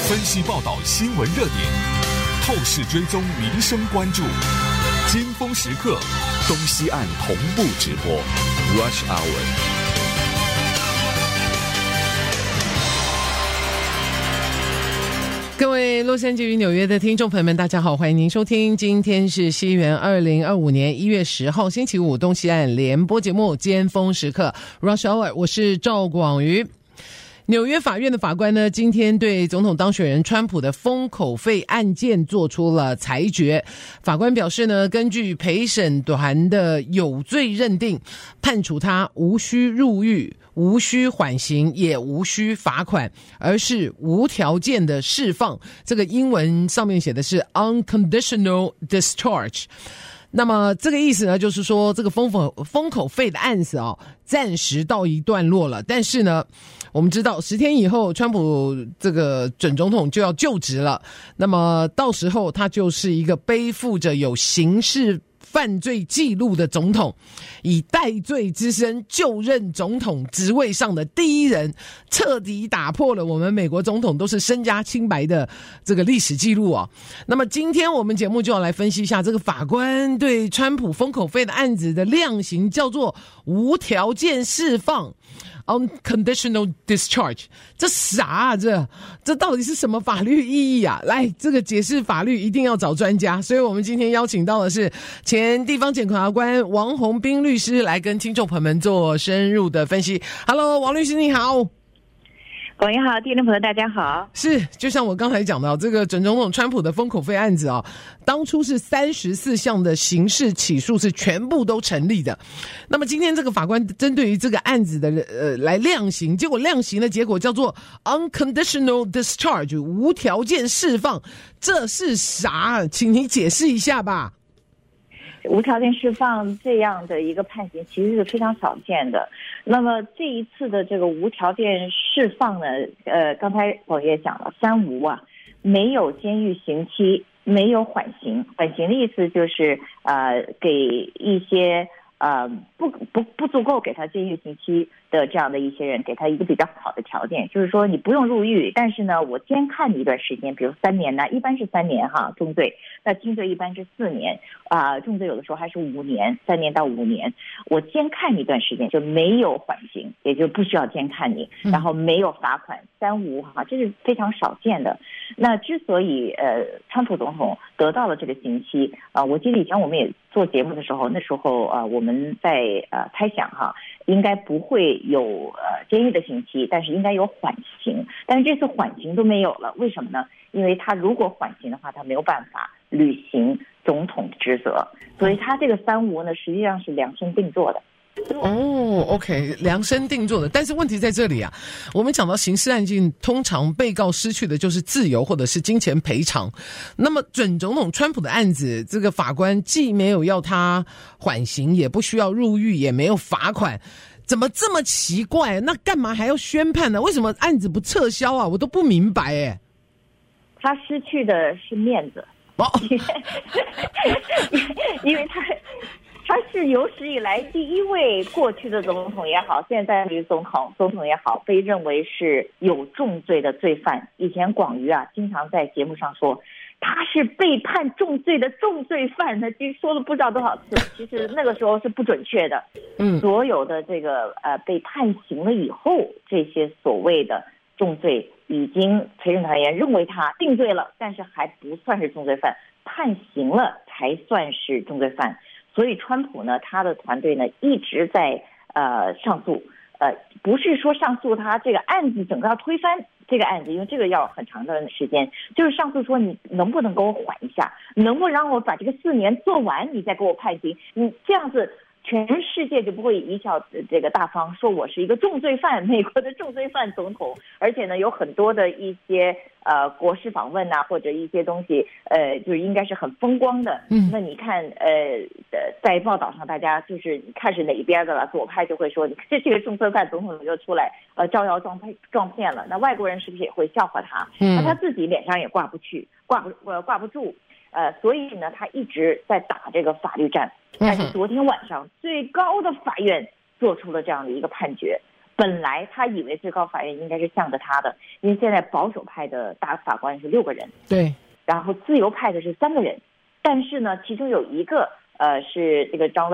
分析报道新闻热点，透视追踪民生关注，尖峰时刻，东西岸同步直播 Rush Hour。 各位洛杉矶与纽约的听众朋友们，大家好，欢迎您收听，今天是西元2025年1月10号星期五，东西岸联播节目尖峰时刻 Rush Hour， 我是赵广瑜。纽约法院的法官呢，今天对总统当选人川普的封口费案件做出了裁决。法官表示呢，根据陪审团的有罪认定，判处他无需入狱、无需缓刑，也无需罚款，而是无条件的释放。这个英文上面写的是 unconditional discharge。那么这个意思呢，就是说这个封口费的案子暂时到一段落了。但是呢，我们知道10天以后，川普这个准总统就要就职了。那么到时候他就是一个背负着有刑事犯罪记录的总统，以戴罪之身就任总统职位上的第一人，彻底打破了我们美国总统都是身家清白的这个历史记录啊。那么今天我们节目就要来分析一下这个法官对川普封口费的案子的量刑，叫做无条件释放。unconditional discharge， 这啥啊？这到底是什么法律意义啊？来，这个解释法律一定要找专家，所以我们今天邀请到的是前地方检察官王宏斌律师来跟听众朋友们做深入的分析。Hello， 王律师你好。 广义好，听众朋友大家好。 是，就像我刚才讲到这个准总统川普的封口费案子当初是34项的刑事起诉是全部都成立的。那么今天这个法官针对于这个案子的来量刑，结果量刑的结果叫做 unconditional discharge， 无条件释放，这是啥？请你解释一下吧。 无条件释放这样的一个判刑其实是非常少见的。那么这一次的这个无条件释放呢，刚才我也讲了3无啊，没有监狱刑期，没有缓刑。缓刑的意思就是给一些不足够给他监狱刑期的这样的一些人，给他一个比较好的条件，就是说你不用入狱，但是呢我监看你一段时间，比如3年呢，一般是3年哈，重罪，那轻罪一般是4年重罪有的时候还是5年，3年到5年，我监看你一段时间，就没有缓刑，也就不需要监看你，然后没有罚款，3无哈，这是非常少见的。那之所以川普总统得到了这个刑期我记得以前我们也做节目的时候，那时候我们在猜想哈，应该不会有监狱的刑期，但是应该有缓刑。但是这次缓刑都没有了，为什么呢？因为他如果缓刑的话，他没有办法履行总统的职责，所以他这个3无呢，实际上是量身定做的。 OK， 量身定做的。但是问题在这里啊，我们讲到刑事案件，通常被告失去的就是自由或者是金钱赔偿。那么准总统川普的案子，这个法官既没有要他缓刑，也不需要入狱，也没有罚款，怎么这么奇怪？那干嘛还要宣判呢？为什么案子不撤销啊？我都不明白耶。 他失去的是面子，因为他是有史以来第一位过去的总统也好，现在的总统也好，被认为是有重罪的罪犯。以前广瑜经常在节目上说他是被判重罪的重罪犯，他其实说了不知道多少次，其实那个时候是不准确的。所有的这个被判刑了以后，这些所谓的重罪已经陪审团认为他定罪了，但是还不算是重罪犯，判刑了才算是重罪犯。所以川普呢，他的团队呢一直在上诉，不是说上诉他这个案子整个要推翻这个案子，因为这个要很长的时间，就是上诉说你能不能给我缓一下，能不能让我把这个4年做完，你再给我判刑，你这样子全世界就不会贻笑这个大方，说我是一个重罪犯，美国的重罪犯总统。而且呢，有很多的一些国事访问或者一些东西就是应该是很风光的。那你看在报道上大家就是看是哪一边的了，左派就会说这个重罪犯总统就出来招摇撞骗了，那外国人是不是也会笑话他？那他自己脸上也挂不住。所以呢，他一直在打这个法律战。但是昨天晚上最高的法院做出了这样的一个判决， 本来他以为最高法院应该是向着他的，因为现在保守派的大法官是6个人， 对， 然后自由派的是3个人，但是呢，其中有一个是这个 John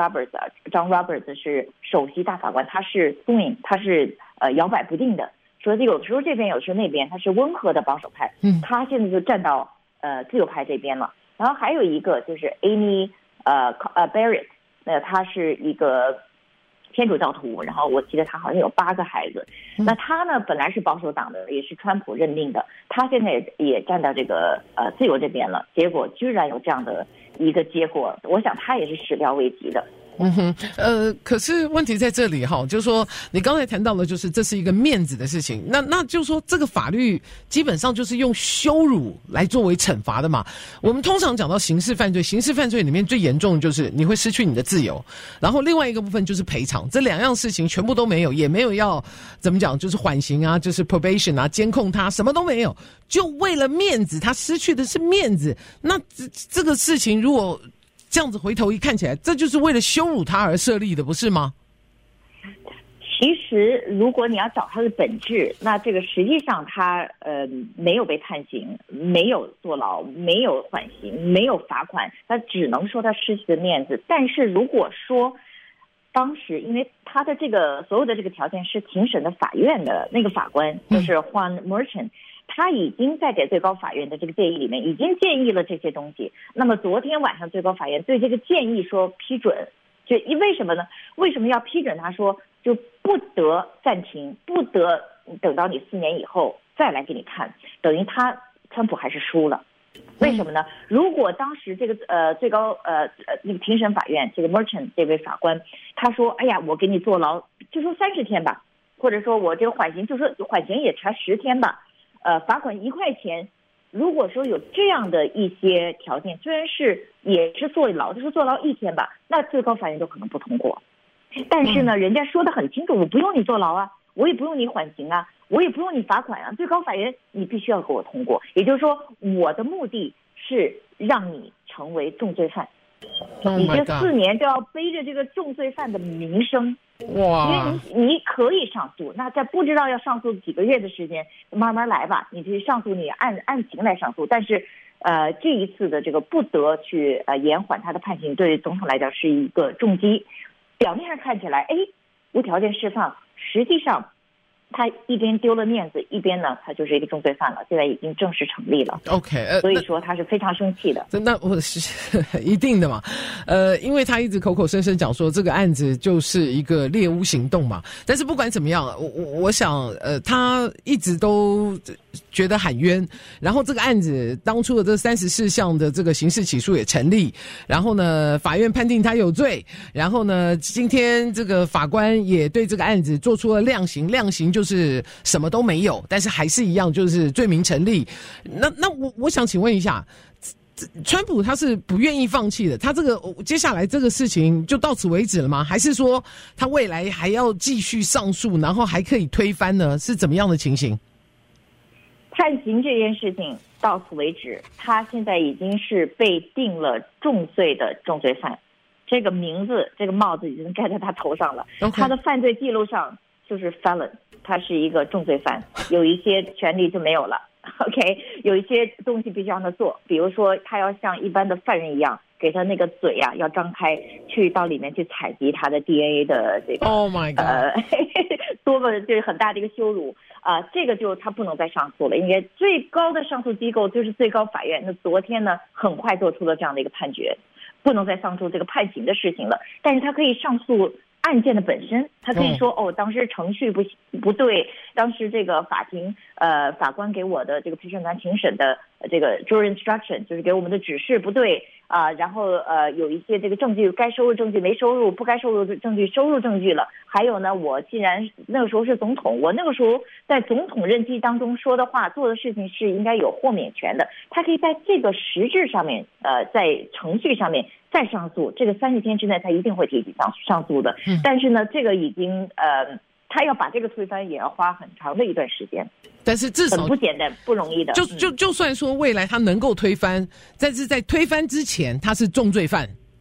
Roberts 是首席大法官，他是 swing， 他是摇摆不定的，所以有的时候这边有的时候那边，他是温和的保守派，他现在就站到自由派这边了。然后还有一个就是 Amy Barrett， 他是一个天主教徒，然后我记得他好像有8个孩子。那他呢本来是保守党的，也是川普任命的，他现在也站到这个自由这边了，结果居然有这样的一个结果，我想他也是始料未及的。 可是问题在这里哈，就是说你刚才谈到了，就是这是一个面子的事情，那就是说这个法律基本上就是用羞辱来作为惩罚的嘛。我们通常讲到刑事犯罪，刑事犯罪里面最严重的就是你会失去你的自由，然后另外一个部分就是赔偿，这2样事情全部都没有，也没有要怎么讲，就是缓刑啊，就是 probation 啊，监控他，什么都没有，就为了面子，他失去的是面子。那这个事情如果这样子回头一看起来，这就是为了羞辱他而设立的，不是吗？ 其实如果你要找他的本质，那这个实际上他没有被判刑，没有坐牢，没有缓刑，没有罚款，他只能说他失去了面子。但是如果说当时因为他的这个所有的这个条件是庭审的法院的那个法官，就是 Juan Merchan，他已经在给最高法院的这个建议里面已经建议了这些东西。那么昨天晚上最高法院对这个建议说批准，就为什么呢？为什么要批准？他说就不得暂停，不得等到你4年以后再来给你看，等于川普还是输了。为什么呢？如果当时这个最高那个庭审法院这个 Merchan 这位法官他说，哎呀，我给你坐牢就说30天吧，或者说我这个缓刑就说缓刑也才10天吧。罚款1块钱，如果说有这样的一些条件，虽然也是坐牢，就是坐牢1天吧，那最高法院都可能不通过。但是呢，人家说得很清楚，我不用你坐牢啊，我也不用你缓刑啊，我也不用你罚款啊，最高法院你必须要给我通过。也就是说，我的目的是让你成为重罪犯，你这4年就要背着这个重罪犯的名声。哇！因为你可以上诉，那在不知道要上诉几个月的时间，慢慢来吧。你去上诉，你按情来上诉。但是，这一次的这个不得去延缓他的判刑，对总统来讲是一个重击。表面上看起来，无条件释放，实际上他一边丢了面子，一边呢，他就是一个重罪犯了，现在已经正式成立了。 OK， 所以说他是非常生气的。 那我是一定的嘛，因为他一直口口声声讲说这个案子就是一个猎巫行动嘛。但是不管怎么样，我想，他一直都觉得喊冤，然后这个案子当初的这34项的这个刑事起诉也成立，然后呢，法院判定他有罪，然后呢，今天这个法官也对这个案子做出了量刑就是什么都没有，但是还是一样就是罪名成立。那我想请问一下，川普他是不愿意放弃的，他这个接下来这个事情就到此为止了吗？还是说他未来还要继续上诉，然后还可以推翻呢？是怎么样的情形？ 判刑这件事情到此为止，他现在已经是被定了重罪的重罪犯，这个名字这个帽子已经盖在他头上了。他的犯罪记录上就是 felon， 他是一个重罪犯，有一些权利就没有了。OK， 有一些东西必须让他做，比如说他要像一般的犯人一样，给他那个嘴啊要张开，去到里面去采集他的 DNA 的这个。Oh my god！ 多么就是很大的一个羞辱啊！这个就他不能再上诉了，因为最高的上诉机构就是最高法院。那昨天呢，很快做出了这样的一个判决，不能再上诉这个判刑的事情了，但是他可以上诉案件的本身，他可以说当时程序不对，当时这个法官给我的这个陪审团庭审的这个 jury instruction 就是给我们的指示不对啊，然后有一些这个证据该收入证据没收入，不该收入的证据收入证据了。还有呢，我既然那个时候是总统，我那个时候在总统任期当中说的话做的事情是应该有豁免权的，他可以在这个实质上面在程序上面再上诉，这个30天之内他一定会提起上诉的。但是呢，这个已经他要把这个推翻也要花很长的一段时间， 但是至少很不简单，不容易的。 就算说未来他能够推翻，但是在推翻之前他是重罪犯，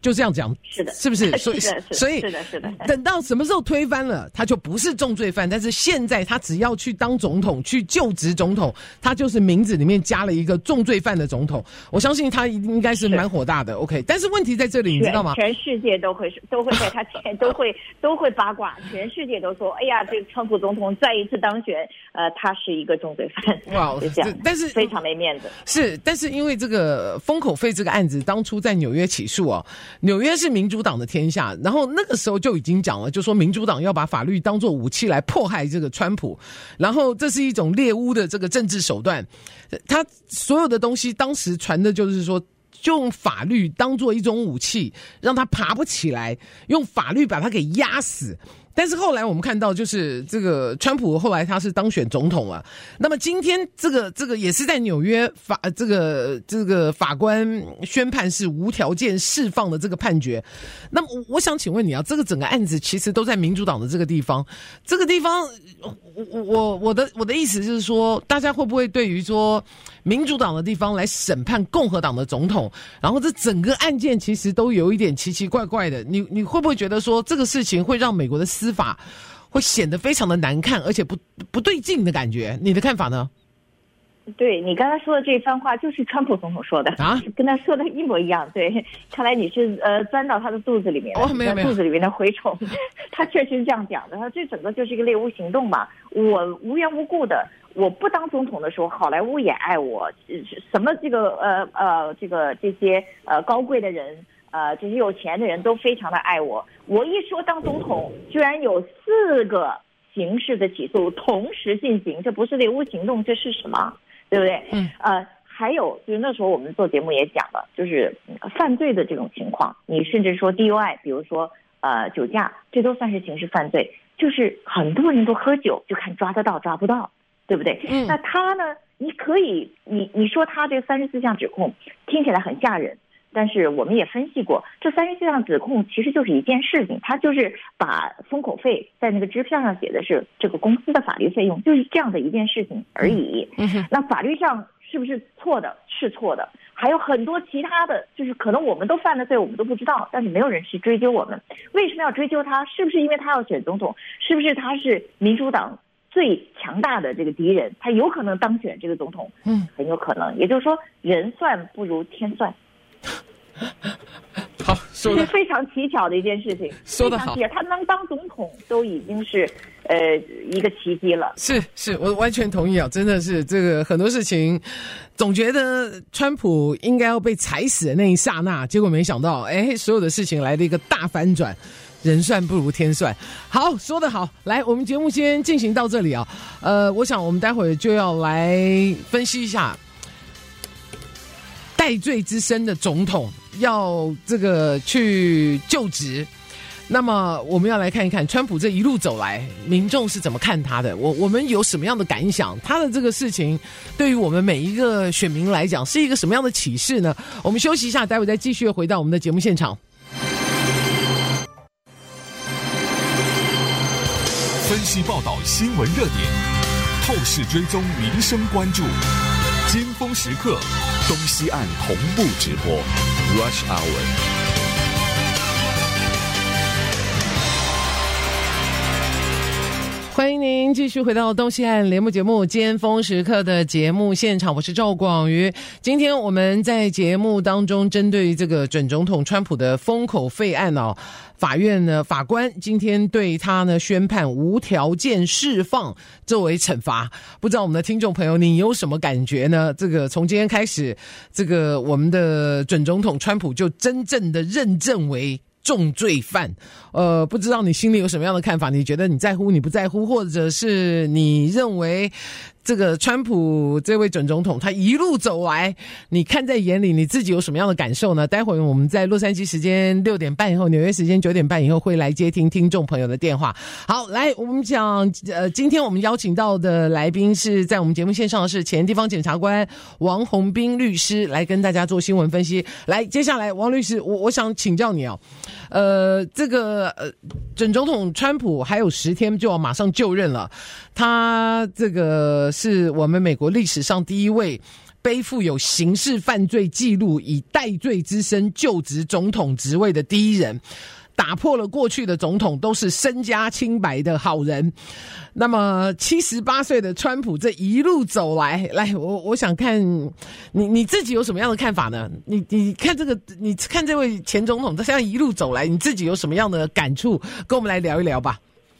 就这样讲， 是的， 是不是？所以是的， 等到什么时候推翻了，他就不是重罪犯。但是现在他只要去当总统，去就职总统，他就是名字里面加了一个重罪犯的总统。我相信他应该是蛮火大的。OK， 但是问题在这里，你知道吗？ 全世界都会在他前都会八卦，全世界都说，哎呀，这个川普总统再一次当选，他是一个重罪犯。哇，就这样，但是非常没面子。 是，但是因为这个封口费这个案子当初在纽约起诉哦。纽约是民主党的天下，然后那个时候就已经讲了，就说民主党要把法律当作武器来迫害这个川普，然后这是一种猎巫的这个政治手段。他所有的东西当时传的就是说，就用法律当作一种武器，让他爬不起来，用法律把他给压死。但是后来我们看到，就是这个川普后来他是当选总统了。那么今天这个也是在纽约这个法官宣判是无条件释放的这个判决。那么我想请问你啊，这个整个案子其实都在民主党的这个地方，我的意思就是说，大家会不会对于说民主党的地方来审判共和党的总统，然后这整个案件其实都有一点奇奇怪怪的，你会不会觉得说这个事情会让美国的司法会显得非常的难看，而且不对劲的感觉？你的看法呢？ 对，你刚才说的这番话就是川普总统说的啊，跟他说的一模一样。对，看来你是钻到他的肚子里面， 没有肚子里面的蛔虫。他确实是这样讲的，他这整个就是一个猎巫行动嘛。我无缘无故的，我不当总统的时候，好莱坞也爱我，什么这些高贵的人。这些有钱的人都非常的爱我。我一说当总统，居然有4个刑事的起诉同时进行，这不是猎巫行动，这是什么？对不对？还有就是那时候我们做节目也讲了，就是犯罪的这种情况，你甚至说 DUI， 比如说酒驾，这都算是刑事犯罪。就是很多人都喝酒，就看抓得到抓不到，对不对？那他呢？你可以，你说他这34项指控听起来很吓人。但是我们也分析过，这34项指控其实就是一件事情，他就是把封口费在那个支票上写的是这个公司的法律费用，就是这样的一件事情而已。那法律上是不是错的？是错的。还有很多其他的，就是可能我们都犯了罪，我们都不知道，但是没有人去追究我们。为什么要追究他？是不是因为他要选总统？是不是他是民主党最强大的这个敌人？他有可能当选这个总统？很有可能。也就是说，人算不如天算。 好，说的是非常蹊跷的一件事情。 说得好， 他能当总统都已经是一个奇迹了。 是，我完全同意啊！真的是这个很多事情，总觉得川普应该要被踩死的那一刹那，结果没想到，所有的事情来了一个大反转。人算不如天算。好，说得好。来，我们节目先进行到这里啊。我想我们待会儿就要来分析一下戴罪之身的总统要这个去就职，那么我们要来看一看川普这一路走来，民众是怎么看他的？我们有什么样的感想？他的这个事情对于我们每一个选民来讲是一个什么样的启示呢？我们休息一下，待会再继续回到我们的节目现场。 分析报道新闻热点，透视追踪民生关注，尖峰时刻，东西岸同步直播 Rush Hour。 欢迎您继续回到东西岸联播节目尖峰时刻的节目现场，我是赵广瑜。今天我们在节目当中针对这个准总统川普的封口费案法院呢法官今天对他呢宣判无条件释放作为惩罚。不知道我们的听众朋友你有什么感觉呢？这个从今天开始，这个我们的准总统川普就真正的认证为重罪犯。不知道你心里有什么样的看法？你觉得你在乎，你不在乎，或者是你认为这个川普这位准总统他一路走来，你看在眼里，你自己有什么样的感受呢？待会我们在洛杉矶时间6点半以后，纽约时间9点半以后会来接听听众朋友的电话。好，来我们讲今天我们邀请到的来宾是在我们节目线上的是前地方检察官王宏斌律师，来跟大家做新闻分析。来，接下来王律师，我想请教你这个准总统川普还有10天就要马上就任了，他这个是我们美国历史上第一位背负有刑事犯罪记录，以戴罪之身就职总统职位的第一人，打破了过去的总统都是身家清白的好人。那么78岁的川普这一路走来，我想看你自己有什么样的看法呢？你看你看这位前总统他这样一路走来，你自己有什么样的感触？跟我们来聊一聊吧。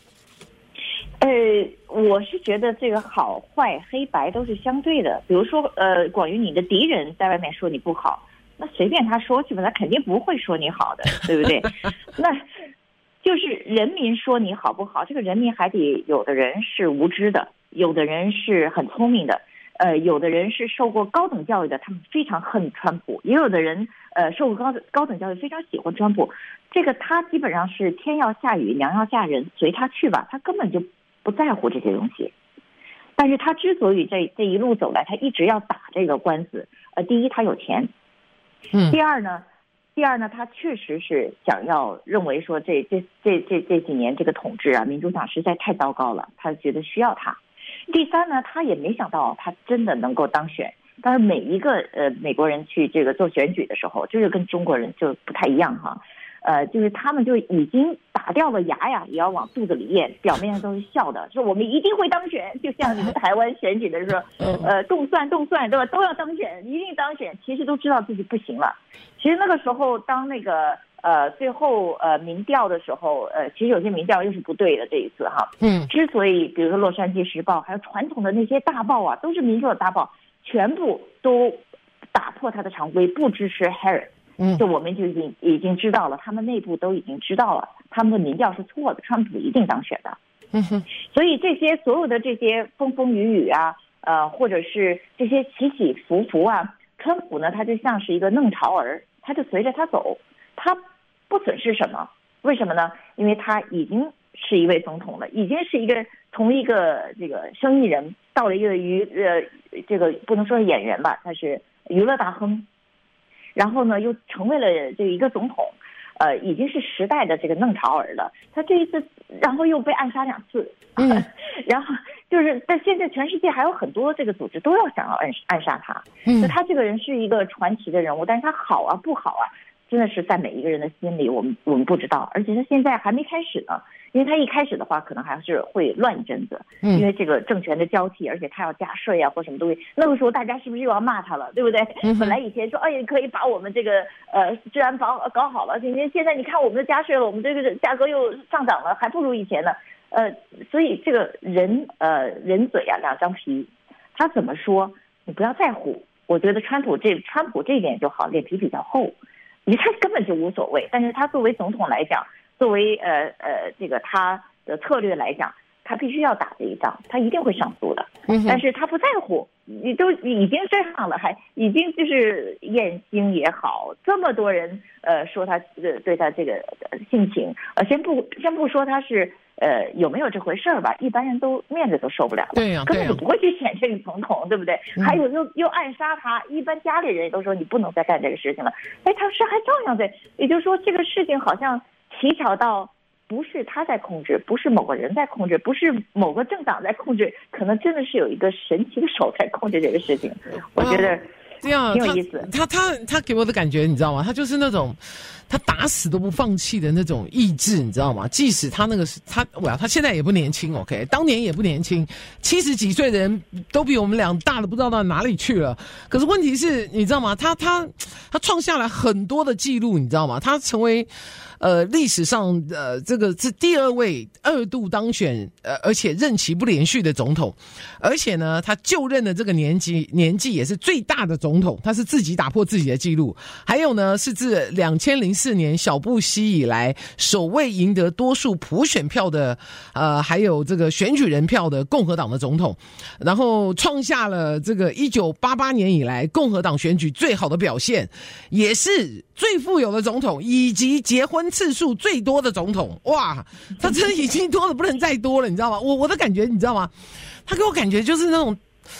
我是觉得这个好坏黑白都是相对的。比如说广宇，你的敌人在外面说你不好，那随便他说去吧，他肯定不会说你好的，对不对？那就是人民说你好不好，这个人民还得有的人是无知的，有的人是很聪明的，有的人是受过高等教育的，他们非常恨川普，也有的人受过高等教育非常喜欢川普。这个他基本上是天要下雨娘要嫁人，随他去吧，他根本就不在乎这些东西。但是他之所以这一路走来，他一直要打这个官司，第一他有钱，第二呢，他确实是想要认为说这几年这个统治啊，民主党实在太糟糕了，他觉得需要他。第三呢，他也没想到他真的能够当选。但是每一个美国人去这个做选举的时候，就是跟中国人就不太一样哈。就是他们就已经打掉了牙呀，也要往肚子里咽，表面上都是笑的，说我们一定会当选，就像你们台湾选举的时候，动算对吧，都要当选，一定当选，其实都知道自己不行了。其实那个时候，当那个最后民调的时候，其实有些民调又是不对的这一次哈。之所以比如说《洛杉矶时报》还有传统的那些大报啊，都是民主的大报，全部都打破他的常规，不支持 Harris。就我们就已经知道了，他们内部都已经知道了，他们的民调是错的，川普一定当选的。所以所有的这些风风雨雨啊，或者是这些起起伏伏啊，川普呢，他就像是一个弄潮儿，他就随着他走，他不损失什么。为什么呢？因为他已经是一位总统了，已经是从一个这个生意人到了一个这个不能说是演员吧，他是娱乐大亨。然后呢，又成为了这一个总统，已经是时代的这个弄潮儿了。他这一次，然后又被暗杀2次，然后就是，但现在全世界还有很多这个组织都要想要暗杀他。那他这个人是一个传奇的人物，但是他好啊不好啊，真的是在每一个人的心里，我们不知道。而且他现在还没开始呢。因为他一开始的话，可能还是会乱一阵子，因为这个政权的交替，而且他要加税啊或什么东西，那个时候大家是不是又要骂他了，对不对？本来以前说，可以把我们这个治安搞好了，现在你看我们的加税了，我们这个价格又上涨了，还不如以前呢。所以这个人嘴啊两张皮，他怎么说你不要在乎。我觉得川普这一点就好，脸皮比较厚，他根本就无所谓。但是他作为总统来讲，作为这个他的策略来讲，他必须要打这一仗，他一定会上诉的。但是他不在乎，你都已经这样了，还已经就是艳星也好，这么多人说他对他这个性情，先不说他是有没有这回事儿吧，一般人都面子都受不了了，对呀，根本就不会去选这个总统，对不对？还有又暗杀他，一般家里人也都说你不能再干这个事情了，他是还照样在，也就是说这个事情好像奇巧到不是他在控制，不是某个人在控制，不是某个政党在控制，可能真的是有一个神奇的手在控制这个事情。我觉得挺有意思。他给我的感觉你知道吗？他就是那种他打死都不放弃的那种意志，你知道吗？即使他他现在也不年轻 ，OK， 当年也不年轻，70几岁的人都比我们俩大的不知道到哪里去了。可是问题是，你知道吗？他创下了很多的记录，你知道吗？他成为历史上这个是第2位2度当选而且任期不连续的总统，而且呢，他就任的这个年纪也是最大的总统，他是自己打破自己的记录。还有呢，是自2004年小布希以来首位赢得多数普选票的还有这个选举人票的共和党的总统，然后创下了这个1988年以来共和党选举最好的表现，也是最富有的总统，以及结婚次数最多的总统。哇，他真的已经多的不能再多了，你知道吗？我的感觉你知道吗？他给我感觉就是那种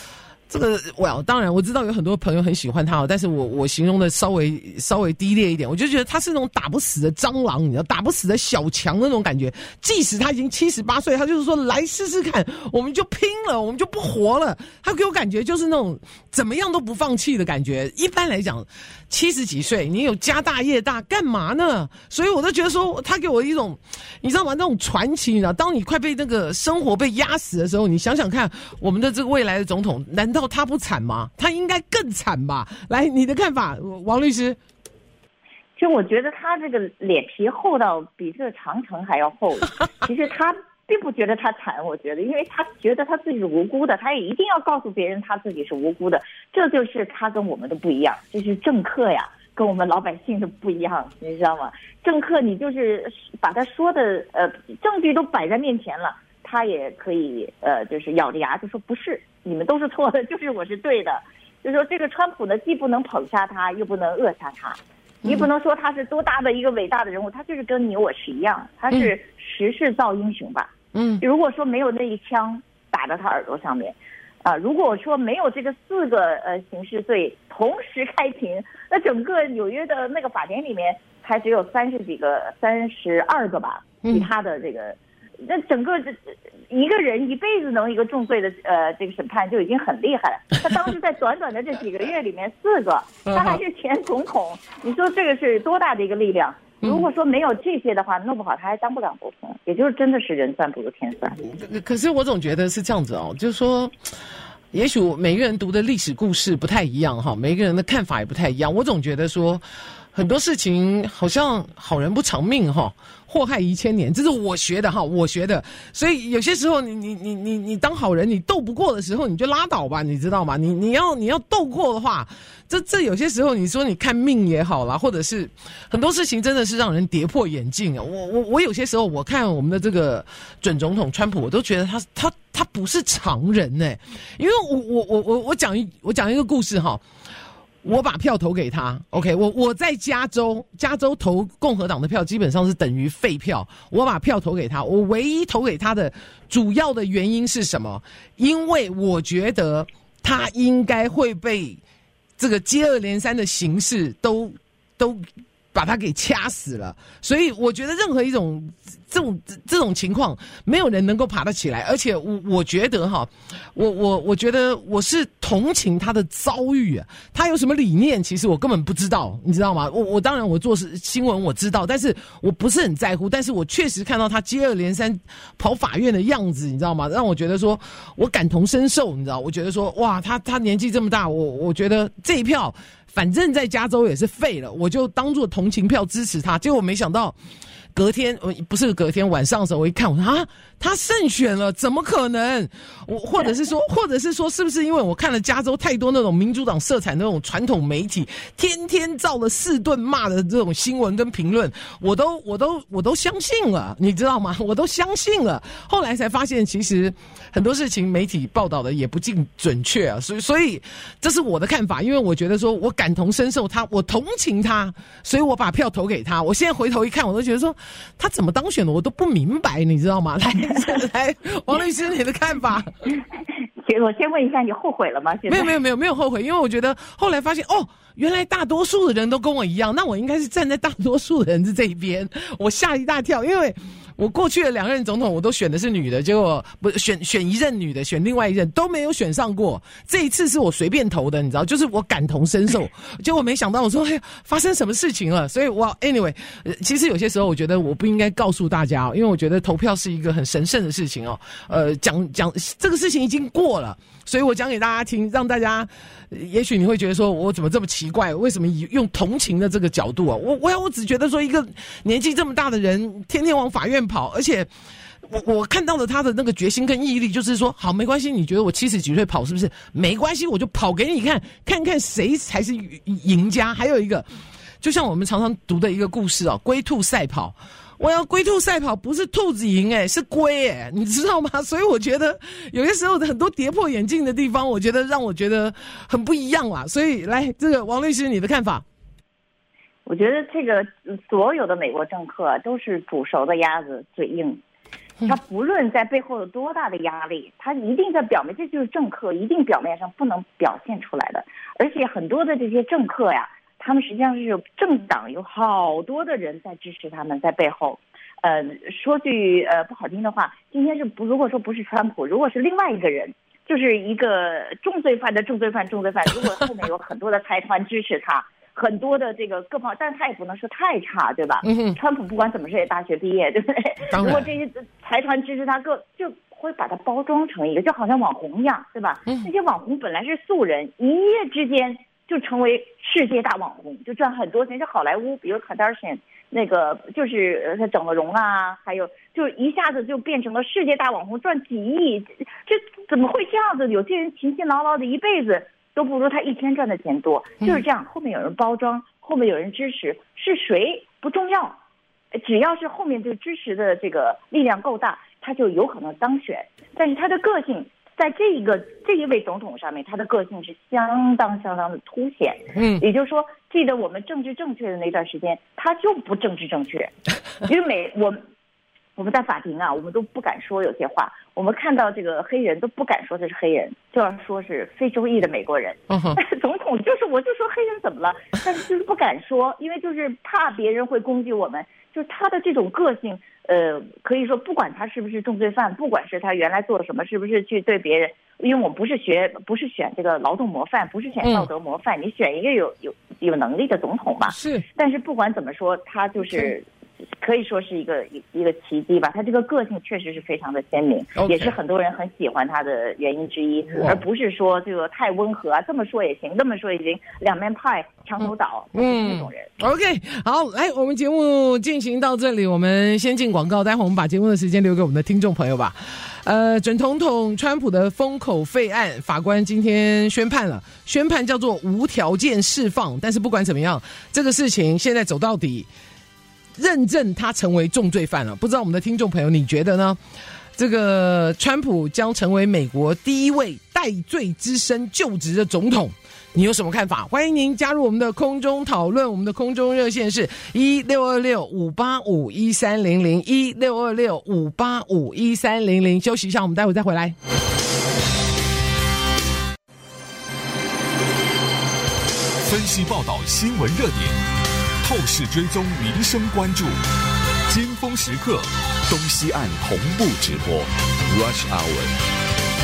这个当然我知道有很多朋友很喜欢他，但是我形容的稍微低劣一点，我就觉得他是那种打不死的蟑螂，你知道，打不死的小强那种感觉。即使他已经78岁，他就是说来试试看，我们就拼了，我们就不活了。他给我感觉就是那种怎么样都不放弃的感觉。一般来讲，70几岁你有家大业大，干嘛呢？所以我都觉得说，他给我一种，你知道吗？那种传奇，你知道，当你快被那个生活被压死的时候，你想想看，我们的这个未来的总统，难道他不惨吗？他应该更惨吧？来，你的看法，王律师。 其实我觉得他这个脸皮厚到比这个长城还要厚。其实他并不觉得他惨，我觉得，因为他觉得他自己是无辜的，他也一定要告诉别人他自己是无辜的。这就是他跟我们的不一样，就是政客呀，跟我们老百姓的不一样，你知道吗？政客你就是把他说的证据都摆在面前了，他也可以就是咬着牙就说不是，你们都是错的，就是我是对的。就是说这个川普呢，既不能捧杀他，又不能扼杀他。你不能说他是多大的一个伟大的人物，他就是跟你我是一样，他是时势造英雄吧。如果说没有那一枪打到他耳朵上面，如果说没有这个4个刑事罪同时开庭，那整个纽约的那个法庭里面才只有32个吧，其他的这个，那整个一个人一辈子能一个重罪的这个审判就已经很厉害了。他当时在短短的这几个月里面4个，他还是前总统，你说这个是多大的一个力量？如果说没有这些的话，弄不好他还当不了总统，也就是真的是人算不如天算。 可是我总觉得是这样子哦，就是说，也许每个人读的历史故事不太一样哈，每个人的看法也不太一样。我总觉得说，很多事情好像好人不长命哈，祸害1千年，这是我学的哈，我学的。所以有些时候你当好人，你斗不过的时候，你就拉倒吧，你知道吗？你要斗过的话，这有些时候你说你看命也好啦，或者是很多事情真的是让人跌破眼镜啊。我有些时候我看我们的这个准总统川普，我都觉得他不是常人欸，因为我讲一个故事哈。我把票投给他 ，OK， 我在加州投共和党的票基本上是等于废票。我把票投给他，我唯一投给他的主要的原因是什么？因为我觉得他应该会被这个接二连三的形势都把他给掐死了，所以我觉得任何一种这种情况，没有人能够爬得起来。而且我觉得哈，我觉得我是同情他的遭遇啊，他有什么理念，其实我根本不知道，你知道吗？我当然我做新闻我知道，但是我不是很在乎。但是我确实看到他接二连三跑法院的样子，你知道吗？让我觉得说我感同身受，你知道？我觉得说哇，他年纪这么大，我觉得这一票。反正在加州也是废了，我就当作同情票支持他。结果没想到，不是隔天晚上的时候，我一看，我说啊，他胜选了，怎么可能？或者是说，是不是因为我看了加州太多那种民主党色彩那种传统媒体，天天照了4顿骂的这种新闻跟评论，我都相信了，你知道吗？我都相信了。后来才发现，其实很多事情媒体报道的也不尽准确啊。所以这是我的看法，因为我觉得说我感同身受他，我同情他，所以我把票投给他。我现在回头一看，我都觉得说他怎么当选的，我都不明白，你知道吗？来，王律师，你的看法？ 我先问一下，你后悔了吗？ 没有后悔，因为我觉得后来发现哦，原来大多数的人都跟我一样，那我应该是站在大多数的人的这一边。我吓一大跳，因为我过去的2任总统我都选的是女的，结果不选一任女的，选另外一任都没有选上过。这一次是我随便投的，你知道，就是我感同身受。结果没想到，我说发生什么事情了？所以anyway， 其实有些时候我觉得我不应该告诉大家，因为我觉得投票是一个很神圣的事情哦。讲这个事情已经过了，所以我讲给大家听，让大家也许你会觉得说我怎么这么奇怪，为什么用同情的这个角度啊？我只觉得说一个年纪这么大的人，天天往法院跑，而且我看到了他的那个决心跟毅力，就是说好没关系，你觉得我70几岁跑是不是没关系，我就跑给你看看谁才是赢家。还有一个就像我们常常读的一个故事哦，龟兔赛跑。我要龟兔赛跑，不是兔子赢是龟你知道吗？所以我觉得有些时候很多跌破眼镜的地方，我觉得让我觉得很不一样啦。所以来，这个王律师你的看法？ 我觉得这个所有的美国政客都是煮熟的鸭子嘴硬， 他不论在背后有多大的压力，他一定在表面，这就是政客一定表面上不能表现出来的。而且很多的这些政客呀，他们实际上是有政党有好多的人在支持他们，在背后。说句不好听的话，今天如果说不是川普，如果是另外一个人，就是一个重罪犯的重罪犯，如果后面有很多的财团支持他，很多的这个各方，但是他也不能说太差，对吧？川普不管怎么说也大学毕业，对不对？如果这些财团支持他，就会把他包装成一个，就好像网红一样，对吧？那些网红本来是素人，一夜之间就成为世界大网红，就赚很多钱。就好莱坞，比如 Kardashian。那个就是他整了容啊，还有就一下子就变成了世界大网红，赚几亿，这怎么会这样子？有些人勤勤劳劳的一辈子都不如他一天赚的钱多，就是这样。后面有人包装，后面有人支持，是谁不重要，只要是后面这个支持的这个力量够大，他就有可能当选。但是他的个性在这一位总统上面，他的个性是相当的凸显。也就是说，记得我们政治正确的那段时间，他就不政治正确。因为我们在法庭啊，我们都不敢说有些话，我们看到这个黑人都不敢说这是黑人，就要说是非洲裔的美国人。但是总统我就说黑人怎么了，但是就是不敢说，因为就是怕别人会攻击我们。就是他的这种个性，可以说不管他是不是重罪犯，不管是他原来做了什么，是不是去对别人，因为我们不是选这个劳动模范，不是选道德模范，你选一个有能力的总统嘛。是。但是不管怎么说，他就是可以说是一个奇迹吧。他这个个性确实是非常的鲜明，也是很多人很喜欢他的原因之一，而不是说这个太温和啊，这么说也行，那么说也行，两面派，墙头岛，不是那种人。 OK， 好，来，我们节目进行到这里，我们先进广告，待会儿我们把节目的时间留给我们的听众朋友吧。准总统川普的封口费案，法官今天宣判叫做无条件释放。但是不管怎么样，这个事情现在走到底，认证他成为重罪犯了。不知道我们的听众朋友你觉得呢？这个川普将成为美国第一位戴罪之身就职的总统，你有什么看法？欢迎您加入我们的空中讨论，我们的空中热线是1626-585-1300 1626-585-1300。休息一下，我们待会再回来。 分析报道新闻热点，透视追踪民生关注，尖峰时刻，东西岸同步直播 Rush Hour。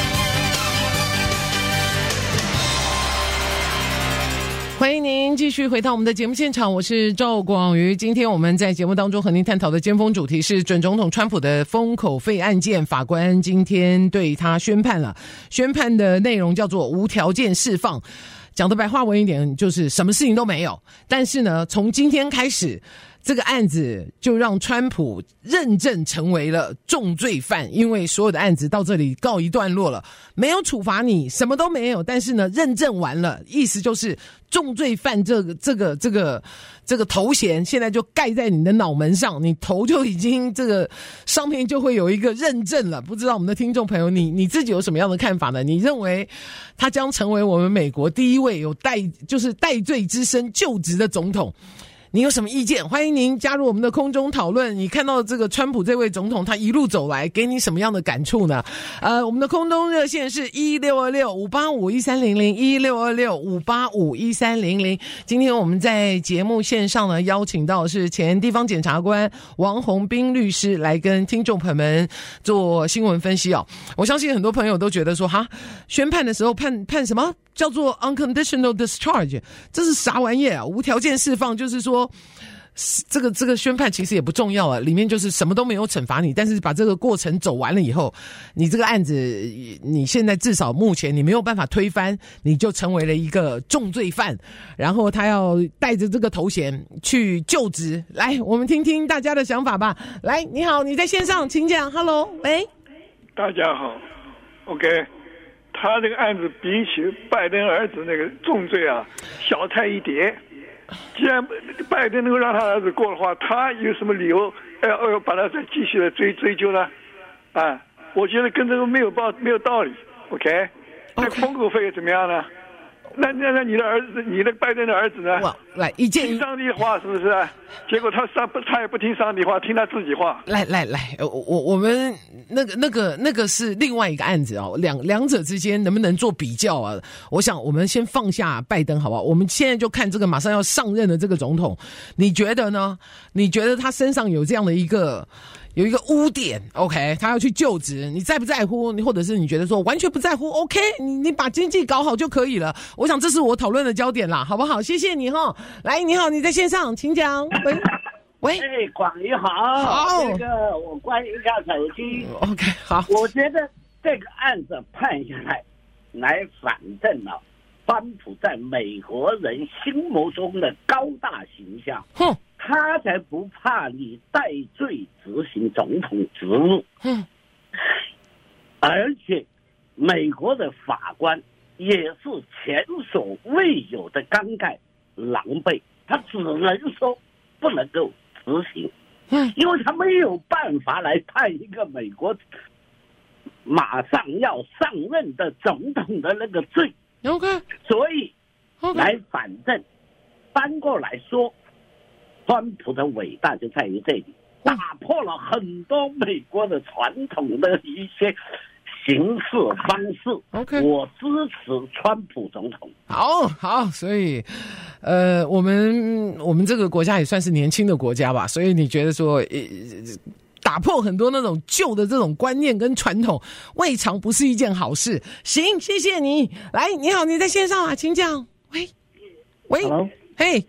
欢迎您继续回到我们的节目现场，我是赵广瑜。今天我们在节目当中和您探讨的尖峰主题是准总统川普的封口费案件，法官今天对他宣判了，宣判的内容叫做无条件释放。讲的白话文一点，就是什么事情都没有。但是呢，从今天开始，这个案子就让川普认证成为了重罪犯，因为所有的案子到这里告一段落了，没有处罚你，什么都没有。但是呢，认证完了，意思就是重罪犯这个头衔现在就盖在你的脑门上，你头就已经这个上面就会有一个认证了。不知道我们的听众朋友，你自己有什么样的看法呢？你认为他将成为我们美国第一位有戴罪之身就职的总统？你有什么意见？欢迎您加入我们的空中讨论。你看到这个川普这位总统，他一路走来，给你什么样的感触呢？我们的空中热线是1626-585-1300 1626-585-1300。今天我们在节目线上呢，邀请到是前地方检察官王宏斌律师来跟听众朋友们做新闻分析哦。我相信很多朋友都觉得说，宣判的时候判什么叫做 unconditional discharge， 这是啥玩意啊？无条件释放，就是说这个宣判其实也不重要啊，里面就是什么都没有惩罚你，但是把这个过程走完了以后，你这个案子你现在至少目前你没有办法推翻，你就成为了一个重罪犯，然后他要带着这个头衔去就职。来，我们听听大家的想法吧。来，你好，你在线上，请讲。 Hello， 喂， 大家好。 OK， 他这个案子比起拜登儿子那个重罪啊小菜一碟。既然拜登能够让他儿子过的话，他有什么理由要把他再继续的追究呢？啊，我觉得跟这个没有道理。OK， 那封口费怎么样呢？ 那你的儿子，你的拜登的儿子呢？ 来一件听上帝话是不是？结果他也不听上帝话，听他自己话。 来，我们那个是另外一个案子哦，两者之间能不能做比较啊？我想我们先放下拜登好不好？我们现在就看这个马上要上任的这个总统，你觉得呢？你觉得他身上有这样的有一个污点 ，OK， 他要去就职，你在不在乎？或者是你觉得说完全不在乎 ，OK， 你把经济搞好就可以了。我想这是我讨论的焦点啦，好不好？谢谢你哈。来，你好，你在线上，请讲。喂， 广宇好，这个我关于一下手机 ，OK， 好。 我觉得这个案子判下来反正呢，川普在美国人心目中的高大形象，他才不怕你戴罪执行总统职务，而且美国的法官也是前所未有的尴尬狼狈，他只能说不能够执行，因为他没有办法来判一个美国马上要上任的总统的那个罪。 OK， 所以来反正翻过来说，川普的伟大就在于这里，打破了很多美国的传统的一些行事方式。 OK， 我支持川普总统。 好，所以我们这个国家也算是年轻的国家吧，所以你觉得说打破很多那种旧的这种观念跟传统，未尝不是一件好事。行，谢谢你。来，你好，你在线上啊，请讲。喂，嘿，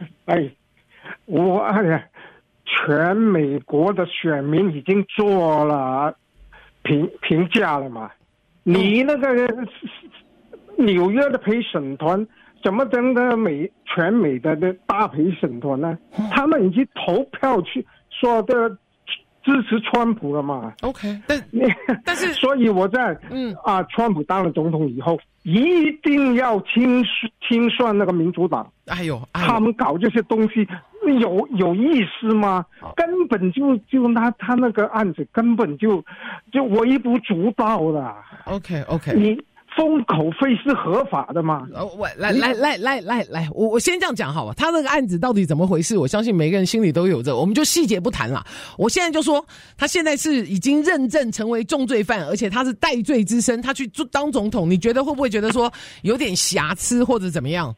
全美国的选民已经做了评价了嘛？你那个纽约的陪审团怎么等的全美的大陪审团呢？他们已经投票去说的支持川普了嘛 ？OK， 但是所以我在川普当了总统以后，一定要清算那个民主党。 哎呦， 他们搞这些东西有意思吗？根本就他那个案子根本就微不足道的。 OK， 你封口费是合法的吗？ 来，我先这样讲好吧。他那个案子到底怎么回事？我相信每个人心里都有这，我们就细节不谈了。我现在就说，他现在是已经认证成为重罪犯，而且他是戴罪之身，他去当总统，你觉得会不会觉得说有点瑕疵或者怎么样？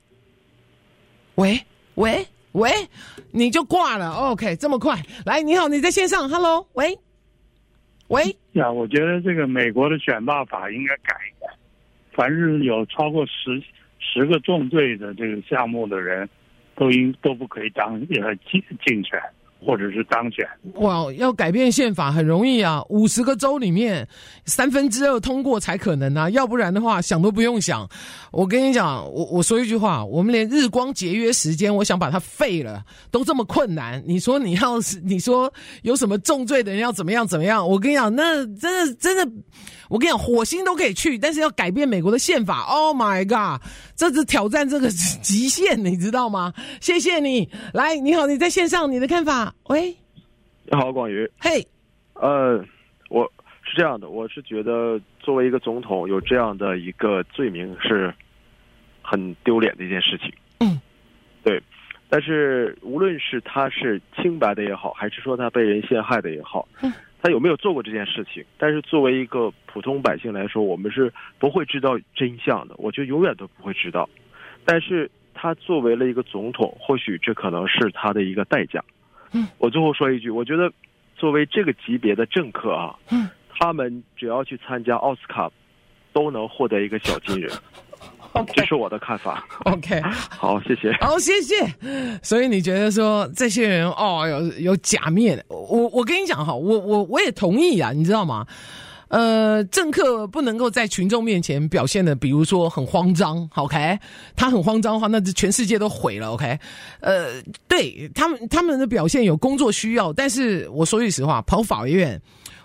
喂，你就挂了 ？OK， 这么快？来，你好，你在线上 ，Hello， 喂， 我觉得这个美国的选罢法应该改一改。凡是有超过10个重罪的这个项目的人，都不可以竞选或者是当选。 哇，要改变宪法很容易啊，50个州里面2/3通过才可能啊，要不然的话想都不用想。我跟你讲，我说一句话，我们连日光节约时间，我想把它废了都这么困难。你说有什么重罪的人要怎么样？我跟你讲，那真的。我跟你讲，火星都可以去，但是要改变美国的宪法 ，Oh my god， 这是挑战这个极限，你知道吗？谢谢你，来，你好，你在线上，你的看法？喂， 你好，广宇。 嘿， 我是这样的，我是觉得作为一个总统有这样的一个罪名是很丢脸的一件事情。对。但是无论是他是清白的也好，还是说他被人陷害的也好，他有没有做过这件事情？但是作为一个普通百姓来说，我们是不会知道真相的，我觉得永远都不会知道。但是他作为了一个总统，或许这可能是他的一个代价。我最后说一句，我觉得作为这个级别的政客啊，他们只要去参加奥斯卡，都能获得一个小金人。这是我的看法。 OK， 好，谢谢。 好，谢谢。所以你觉得说这些人有假面？我跟你讲哈，我也同意啊，你知道吗？政客不能够在群众面前表现的，比如说很慌张 ，OK？ 他很慌张的话，那全世界都毁了 ，OK？ 对他们的表现有工作需要，但是我说句实话，跑法院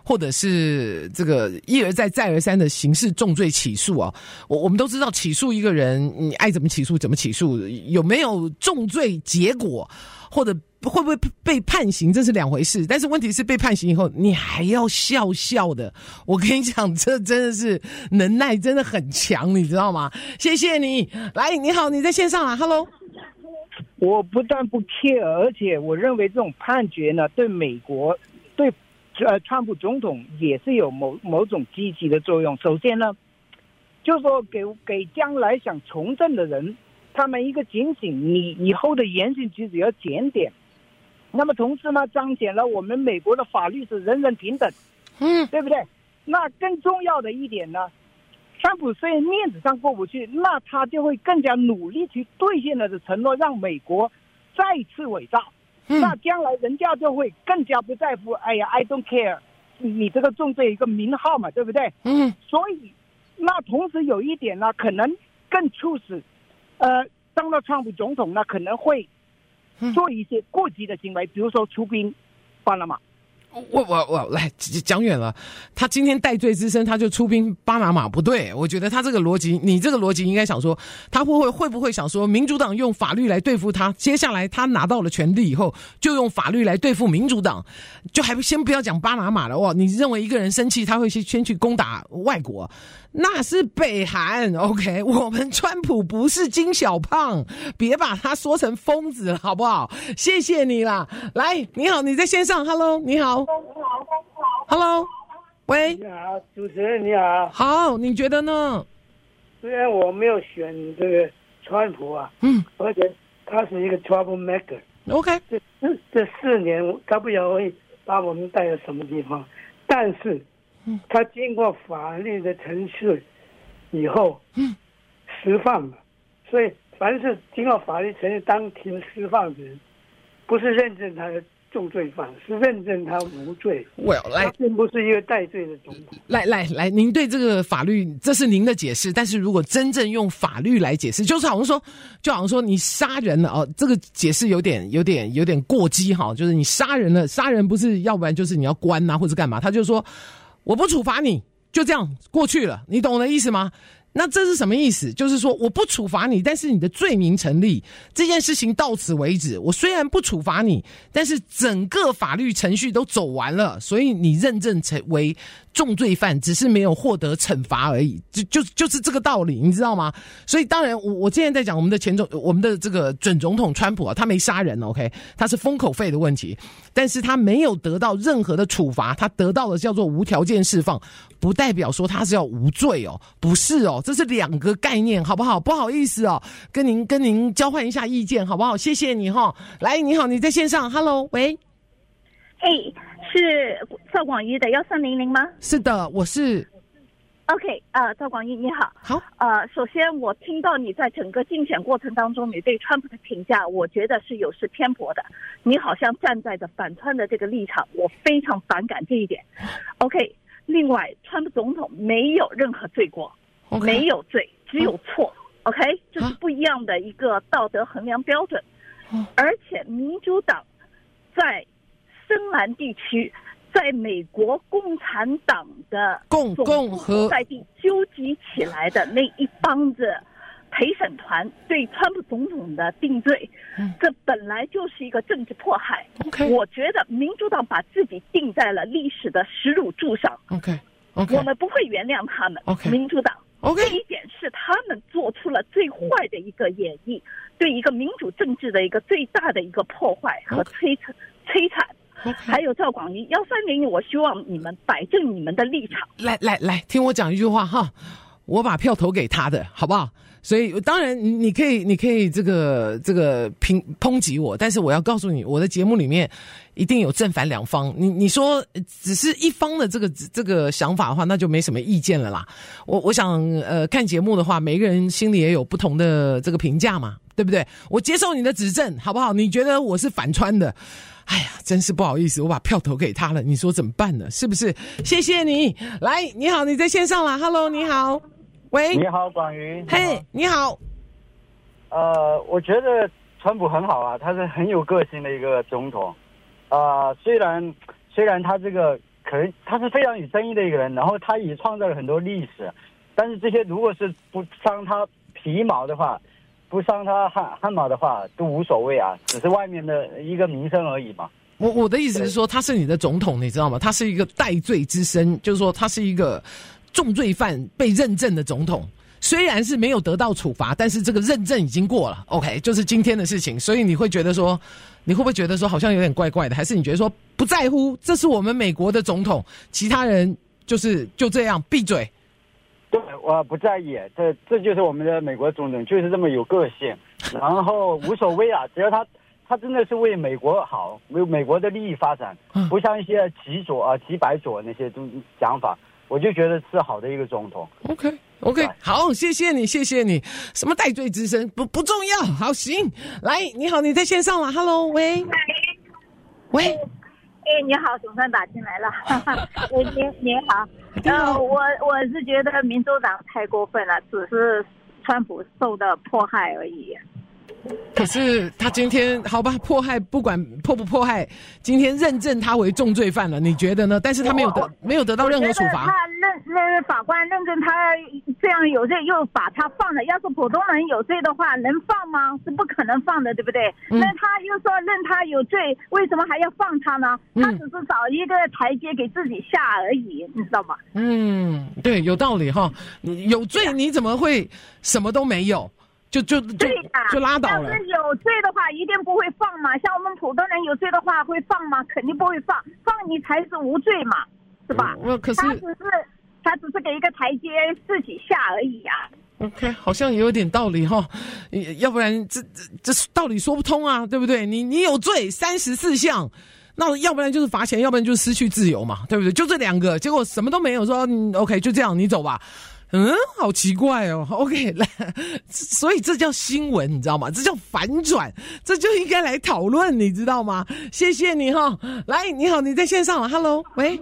或者是这个一而再再而三的刑事重罪起诉啊，我们都知道起诉一个人，你爱怎么起诉怎么起诉，有没有重罪结果，或者会不会被判刑，这是两回事。但是问题是被判刑以后，你还要笑笑的。我跟你讲，这真的是能耐真的很强，你知道吗？谢谢你。来，你好，你在线上啊 ，Hello。 我不但不 care， 而且我认为这种判决呢，对美国，对川普总统也是有某种积极的作用。首先呢，就是说给将来想从政的人，他们一个警醒，你以后的言行举止要检点。那么同时呢，彰显了我们美国的法律是人人平等，对不对？那更重要的一点呢，川普虽然面子上过不去，那他就会更加努力去兑现了的承诺，让美国再次伪造。那将来人家就会更加不在乎，哎呀 ，I don't care， 你这个重罪一个名号嘛，对不对？所以，那同时有一点呢，可能更促使，当了川普总统呢，可能会做一些过激的行为，比如说出兵巴拿马。 我来讲远了，他今天戴罪之身，他就出兵巴拿马，不对。我觉得他这个逻辑，你这个逻辑应该想说，他会不会想说，民主党用法律来对付他，接下来他拿到了权力以后，就用法律来对付民主党，就还先不要讲巴拿马了。哇，你认为一个人生气，他会先去攻打外国？那是北韩 ，OK， 我们川普不是金小胖，别把他说成疯子了，好不好？谢谢你啦。来，你好，你在线上 ，Hello， 你好 ，Hello， 喂， 你好，主持人你好。 好，你觉得呢？ 虽然我没有选这个川普啊，而且他是一个 trouble maker，OK， 这4年他不晓得会把我们带到什么地方，但是。他经过法律的程序以后，释放了。所以，凡是经过法律程序当庭释放的人，不是认证他的重罪犯，是认证他无罪。他并不是一个戴罪的总统。 来，您对这个法律，这是您的解释。但是如果真正用法律来解释，就好像说你杀人了哦，这个解释有点过激哈。就是你杀人了，杀人不是要不然就是你要关啊或者干嘛，他就说。我不处罚你，就这样过去了，你懂我的意思吗？那这是什么意思？就是说我不处罚你，但是你的罪名成立，这件事情到此为止。我虽然不处罚你，但是整个法律程序都走完了，所以你认证成为重罪犯，只是没有获得惩罚而已，就是这个道理，你知道吗？所以当然我之前在讲我们的这个准总统川普啊，他没杀人 ，OK， 他是封口费的问题，但是他没有得到任何的处罚，他得到的叫做无条件释放，不代表说他是要无罪哦，不是哦，这是两个概念，好不好？不好意思哦，跟您交换一下意见，好不好？谢谢你哈。来，你好，你在线上 ，Hello， 喂， 是赵广义的1300吗？ 是的，我是。 OK， 赵广义你好。 好。 首先我听到你在整个竞选过程当中，你对川普的评价，我觉得是有失偏颇的。你好像站在着反川的这个立场，我非常反感这一点。OK， 另外，川普总统没有任何罪过，没有罪，只有错。OK， 这是不一样的一个道德衡量标准。而且民主党在深蓝地区，在美国共产党的共和在地纠集起来的那一帮子陪审团对川普总统的定罪，这本来就是一个政治迫害。我觉得民主党把自己定在了历史的耻辱柱上。我们不会原谅他们。民主党。这一点是他们做出了最坏的一个演绎，对一个民主政治的一个最大的一个破坏和摧残。还有赵广义1300，我希望你们摆正你们的立场。 来，听我讲一句话哈，我把票投给他的，好不好？所以当然你可以这个抨击我，但是我要告诉你，我的节目里面一定有正反两方。你说只是一方的这个想法的话，那就没什么意见了啦。我想看节目的话，每个人心里也有不同的这个评价嘛，对不对？我接受你的指正，好不好？你觉得我是反川的，哎呀，真是不好意思，我把票投给他了，你说怎么办呢？是不是？谢谢你。来，你好，你在线上啦 ，Hello， 你好。喂， 你好，广瑜。 嘿，你好。 我觉得川普很好啊，他是很有个性的一个总统。虽然他这个可能他是非常有争议的一个人，然后他也创造了很多历史，但是这些如果是不伤他皮毛的话，不伤他汗毛的话都无所谓啊，只是外面的一个名声而已嘛。 我的意思是说，他是你的总统，你知道吗？他是一个戴罪之身，就是说他是一个重罪犯被认证的总统。虽然是没有得到处罚，但是这个认证已经过了 ，OK， 就是今天的事情。所以你会觉得说，你会不会觉得说好像有点怪怪的？还是你觉得说不在乎？这是我们美国的总统，其他人就这样闭嘴？ 对，我不在意，这就是我们的美国总统，就是这么有个性，然后无所谓啊，只要他真的是为美国好，为美国的利益发展，不像一些极左啊、极白左那些讲法，我就觉得是好的一个总统。 OK， 好，谢谢你。什么戴罪之身不重要。好，行，来，你好，你在线上了 ，Hello， 喂， 你好，总算打进来了。您好，我是觉得民主党太过分了，只是川普受的迫害而已。 可是他今天好吧，迫害不管迫不迫害，今天认证他为重罪犯了，你觉得呢？但是他没有得到任何处罚。 他法官认证他这样有罪，又把他放了。要是普通人有罪的话，能放吗？是不可能放的，对不对？那他又说认他有罪，为什么还要放他呢？他只是找一个台阶给自己下而已，你知道吗？ 对，有道理哈。有罪你怎么会什么都没有？就拉倒了。 要是有罪的话，一定不会放嘛。像我们普通人有罪的话，会放吗？肯定不会放，放你才是无罪嘛，是吧？ 可是他只是给一个台阶自己下而已啊。 OK， 好像也有点道理哈，要不然这道理说不通啊，对不对？你有罪34项，那要不然就是罚钱，要不然就是失去自由嘛，对不对？就这两个，结果什么都没有，说OK 就这样，你走吧。好奇怪哦。OK， 来，所以这叫新闻，你知道吗？这叫反转，这就应该来讨论，你知道吗？谢谢你哈。来，你好，你在线上了 ，Hello， 喂，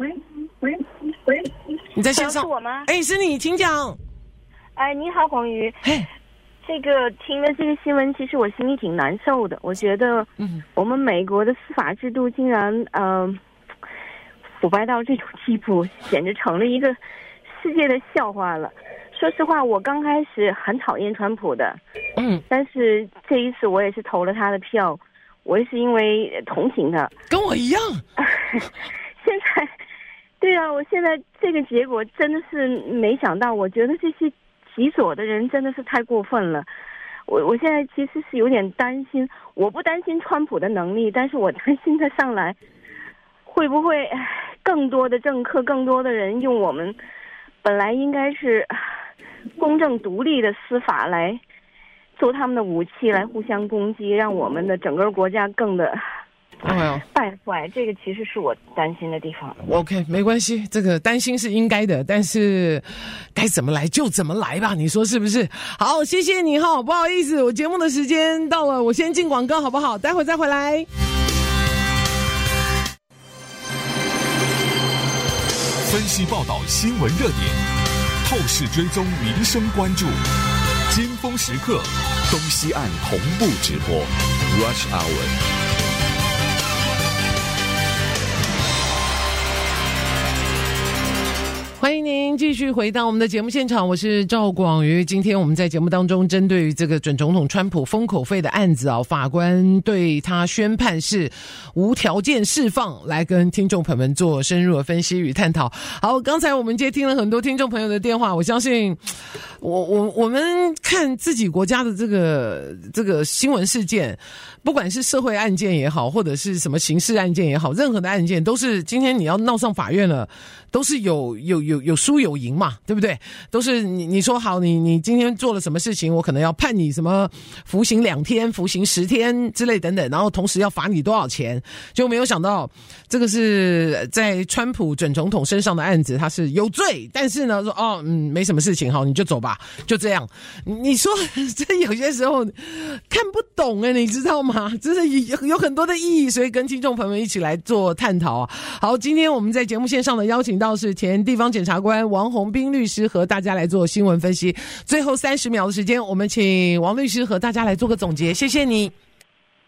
你在线上？ 是我吗？ 是你，请讲。 你好，广瑜。这个听了这个新闻，其实我心里挺难受的。我觉得，我们美国的司法制度竟然腐败到这种地步，简直成了一个世界的笑话了。说实话，我刚开始很讨厌川普的，但是这一次我也是投了他的票，我也是因为同情他， 跟我一样。 现在，对啊，我现在这个结果真的是没想到，我觉得这些极左的人真的是太过分了。我现在其实是有点担心，我不担心川普的能力，但是我担心他上来会不会更多的政客、更多的人用我们本来应该是公正独立的司法来做他们的武器，来互相攻击，让我们的整个国家更的败坏。这个其实是我担心的地方。 OK， 没关系，这个担心是应该的，但是该怎么来就怎么来吧，你说是不是？好，谢谢你哈，不好意思，我节目的时间到了，我先进广告好不好？待会再回来。 分析报道新闻热点，透视追踪民生关注，尖峰时刻，东西岸同步直播 Rush Hour。 欢迎您继续回到我们的节目现场，我是赵广瑜。今天我们在节目当中针对于这个准总统川普封口费的案子啊，法官对他宣判是无条件释放，来跟听众朋友们做深入的分析与探讨。好，刚才我们接听了很多听众朋友的电话，我相信我们看自己国家的这个新闻事件，不管是社会案件也好，或者是什么刑事案件也好，任何的案件都是今天你要闹上法院了，都是有输有赢嘛，对不对？都是你说好，你今天做了什么事情，我可能要判你什么服刑2天、服刑10天之类等等，然后同时要罚你多少钱，就没有想到这个是在川普准总统身上的案子，他是有罪，但是呢说没什么事情，好，你就走吧，就这样。你说这有些时候看不懂你知道吗？真是有很多的意义，所以跟听众朋友们一起来做探讨啊。好，今天我们在节目线上的邀请到是前地方检察官王宏斌律师，和大家来做新闻分析。最后30秒的时间，我们请王律师和大家来做个总结，谢谢你。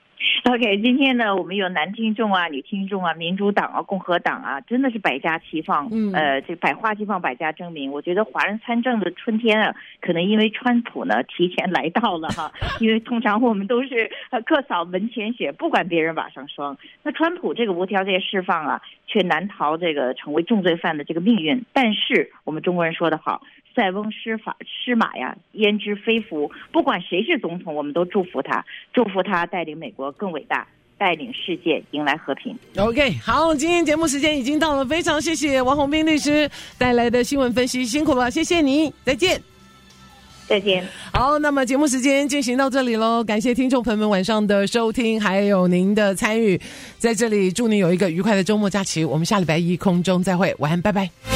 OK， 今天呢，我们有男听众啊、女听众啊、民主党啊、共和党啊，真的是百家齐放。这百花齐放，百家争鸣。我觉得华人参政的春天啊，可能因为川普呢提前来到了哈，因为通常我们都是客扫门前雪，不管别人瓦上霜。那川普这个无条件释放啊，却难逃这个成为重罪犯的这个命运。但是我们中国人说得好，塞翁失马呀，焉知非福。不管谁是总统，我们都祝福他带领美国更伟大，带领世界迎来和平。 OK， 好，今天节目时间已经到了，非常谢谢王宏斌律师带来的新闻分析，辛苦了，谢谢你，再见。 再见。 好，那么节目时间进行到这里咯，感谢听众朋友们晚上的收听还有您的参与，在这里祝您有一个愉快的周末假期，我们下礼拜一空中再会，晚安，拜拜。